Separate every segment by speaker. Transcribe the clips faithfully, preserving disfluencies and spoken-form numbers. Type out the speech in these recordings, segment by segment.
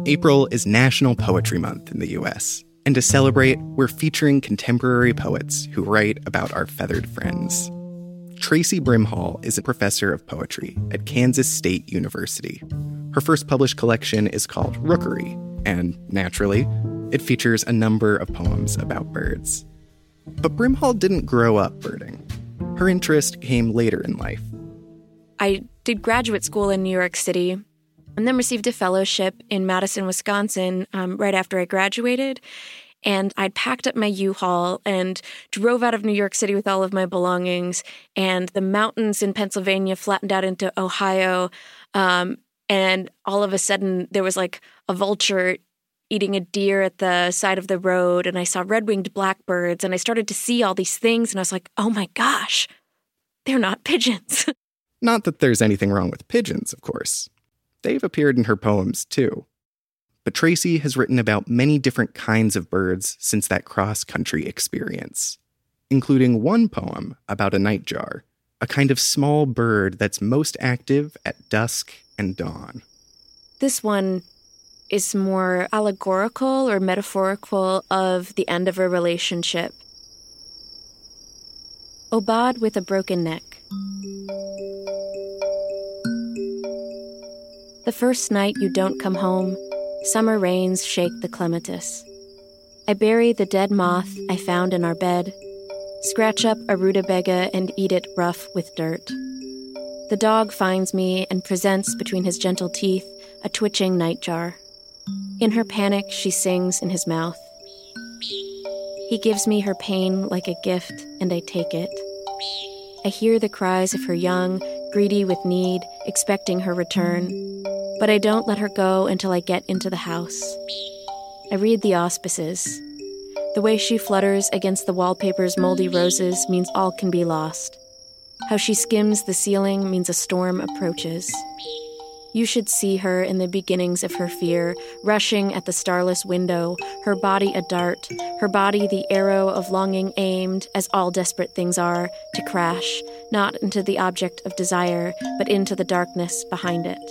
Speaker 1: April is National Poetry Month in the U S, and to celebrate, we're featuring contemporary poets who write about our feathered friends. Tracy Brimhall is a professor of poetry at Kansas State University. Her first published collection is called Rookery, and naturally, it features a number of poems about birds. But Brimhall didn't grow up birding. Her interest came later in life.
Speaker 2: I did graduate school in New York City and then received a fellowship in Madison, Wisconsin, um, right after I graduated. And I'd packed up my U-Haul and drove out of New York City with all of my belongings. And the mountains in Pennsylvania flattened out into Ohio. Um, and all of a sudden, there was like a vulture eating a deer at the side of the road. And I saw red-winged blackbirds. And I started to see all these things. And I was like, oh my gosh, they're not pigeons.
Speaker 1: Not that there's anything wrong with pigeons, of course. They've appeared in her poems, too. But Tracy has written about many different kinds of birds since that cross-country experience, including one poem about a nightjar, a kind of small bird that's most active at dusk and dawn.
Speaker 2: This one is more allegorical or metaphorical of the end of a relationship. Obad with a broken neck. The first night you don't come home, summer rains shake the clematis. I bury the dead moth I found in our bed, scratch up a rutabaga and eat it rough with dirt. The dog finds me and presents between his gentle teeth a twitching nightjar. In her panic, she sings in his mouth. He gives me her pain like a gift, and I take it. I hear the cries of her young, greedy with need, expecting her return. But I don't let her go until I get into the house. I read the auspices. The way she flutters against the wallpaper's moldy roses means all can be lost. How she skims the ceiling means a storm approaches. You should see her in the beginnings of her fear, rushing at the starless window, her body a dart, her body the arrow of longing aimed, as all desperate things are, to crash, not into the object of desire, but into the darkness behind it.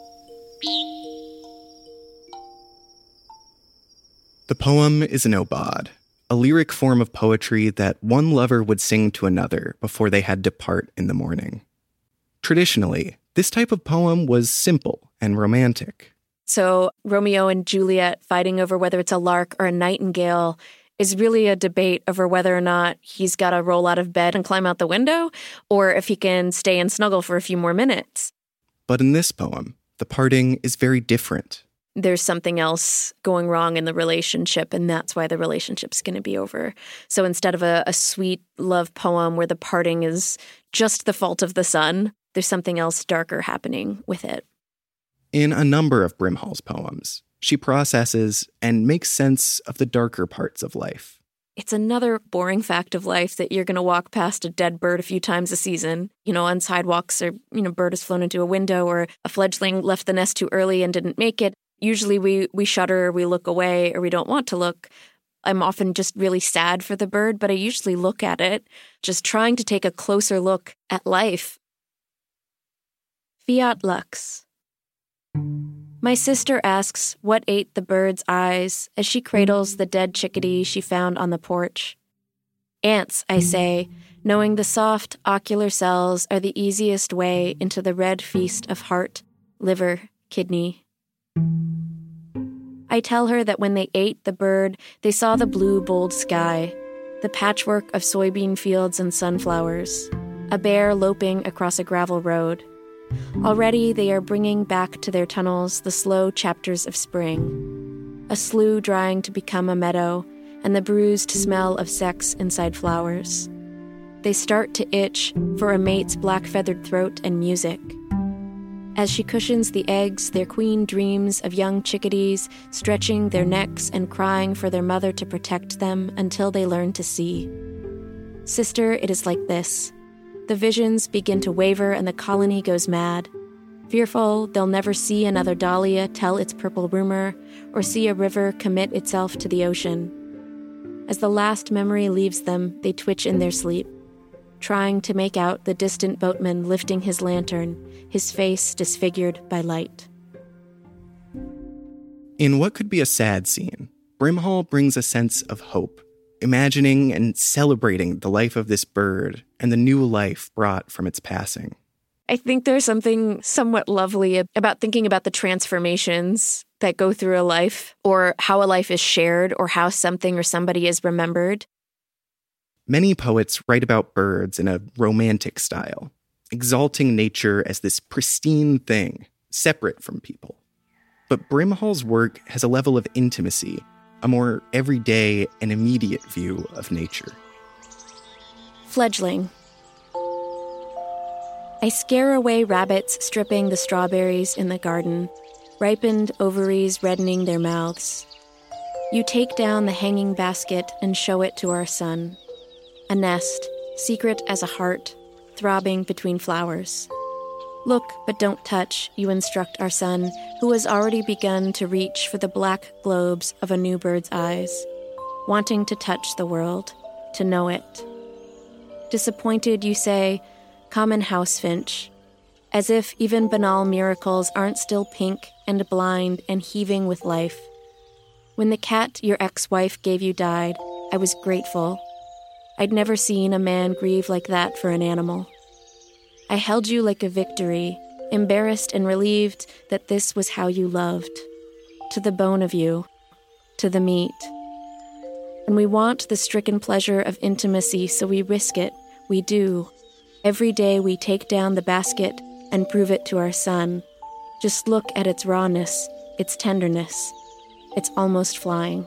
Speaker 1: The poem is an obad, a lyric form of poetry that one lover would sing to another before they had to part in the morning. Traditionally, this type of poem was simple and romantic.
Speaker 2: So Romeo and Juliet fighting over whether it's a lark or a nightingale is really a debate over whether or not he's got to roll out of bed and climb out the window, or if he can stay and snuggle for a few more minutes.
Speaker 1: But in this poem, the parting is very different.
Speaker 2: There's something else going wrong in the relationship, and that's why the relationship's going to be over. So instead of a, a sweet love poem where the parting is just the fault of the sun, there's something else darker happening with it.
Speaker 1: In a number of Brimhall's poems, she processes and makes sense of the darker parts of life.
Speaker 2: It's another boring fact of life that you're going to walk past a dead bird a few times a season, you know, on sidewalks, or, you know, a bird has flown into a window, or a fledgling left the nest too early and didn't make it. Usually we, we shudder, we look away, or we don't want to look. I'm often just really sad for the bird, but I usually look at it, just trying to take a closer look at life. Fiat Lux. My sister asks what ate the bird's eyes as she cradles the dead chickadee she found on the porch. Ants, I say, knowing the soft ocular cells are the easiest way into the red feast of heart, liver, kidney. I tell her that when they ate the bird, they saw the blue, bold sky, the patchwork of soybean fields and sunflowers, a bear loping across a gravel road. Already they are bringing back to their tunnels the slow chapters of spring, a slough drying to become a meadow, and the bruised smell of sex inside flowers. They start to itch for a mate's black-feathered throat and music. As she cushions the eggs, their queen dreams of young chickadees stretching their necks and crying for their mother to protect them until they learn to see. Sister, it is like this. The visions begin to waver and the colony goes mad. Fearful they'll never see another dahlia tell its purple rumor or see a river commit itself to the ocean. As the last memory leaves them, they twitch in their sleep, trying to make out the distant boatman lifting his lantern, his face disfigured by light.
Speaker 1: In what could be a sad scene, Brimhall brings a sense of hope, imagining and celebrating the life of this bird and the new life brought from its passing.
Speaker 2: I think there's something somewhat lovely about thinking about the transformations that go through a life, or how a life is shared, or how something or somebody is remembered.
Speaker 1: Many poets write about birds in a romantic style, exalting nature as this pristine thing, separate from people. But Brimhall's work has a level of intimacy, a more everyday and immediate view of nature.
Speaker 2: Fledgling. I scare away rabbits stripping the strawberries in the garden, ripened ovaries reddening their mouths. You take down the hanging basket and show it to our son. A nest, secret as a heart, throbbing between flowers. Look, but don't touch, you instruct our son, who has already begun to reach for the black globes of a new bird's eyes, wanting to touch the world, to know it. Disappointed, you say, common house finch, as if even banal miracles aren't still pink and blind and heaving with life. When the cat your ex-wife gave you died, I was grateful. I'd never seen a man grieve like that for an animal. I held you like a victory, embarrassed and relieved that this was how you loved. To the bone of you, to the meat. And we want the stricken pleasure of intimacy, so we risk it. We do. Every day we take down the basket and prove it to our son. Just look at its rawness, its tenderness. It's almost flying.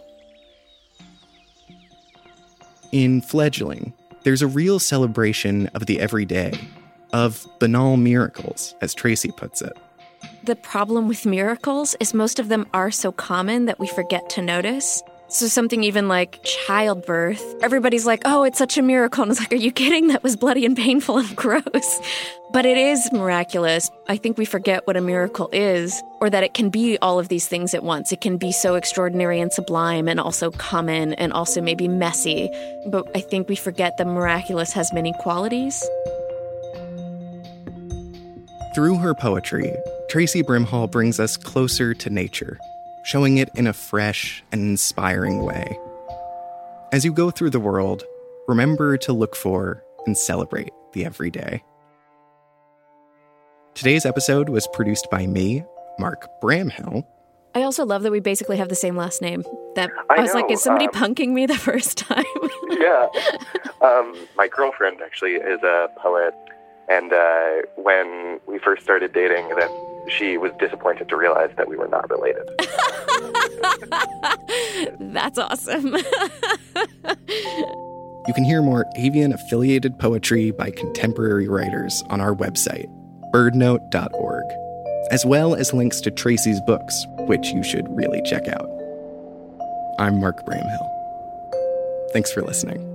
Speaker 1: In Fledgling, there's a real celebration of the everyday, of banal miracles, as Tracy puts it.
Speaker 2: The problem with miracles is most of them are so common that we forget to notice. So something even like childbirth, everybody's like, oh, it's such a miracle. And it's like, are you kidding? That was bloody and painful and gross. But it is miraculous. I think we forget what a miracle is, or that it can be all of these things at once. It can be so extraordinary and sublime and also common and also maybe messy. But I think we forget that miraculous has many qualities.
Speaker 1: Through her poetry, Tracy Brimhall brings us closer to nature, showing it in a fresh and inspiring way. As you go through the world, remember to look for and celebrate the everyday. Today's episode was produced by me, Mark Bramhill.
Speaker 2: I also love that we basically have the same last name. That
Speaker 3: I,
Speaker 2: I was
Speaker 3: know,
Speaker 2: like, is somebody
Speaker 3: um,
Speaker 2: punking me the first time?
Speaker 3: Yeah. Um, my girlfriend actually is a poet. And uh, when we first started dating, then she was disappointed to realize that we were not related.
Speaker 2: That's awesome.
Speaker 1: You can hear more avian-affiliated poetry by contemporary writers on our website, birdnote dot org, as well as links to Tracy's books, which you should really check out. I'm Mark Bramhill. Thanks for listening.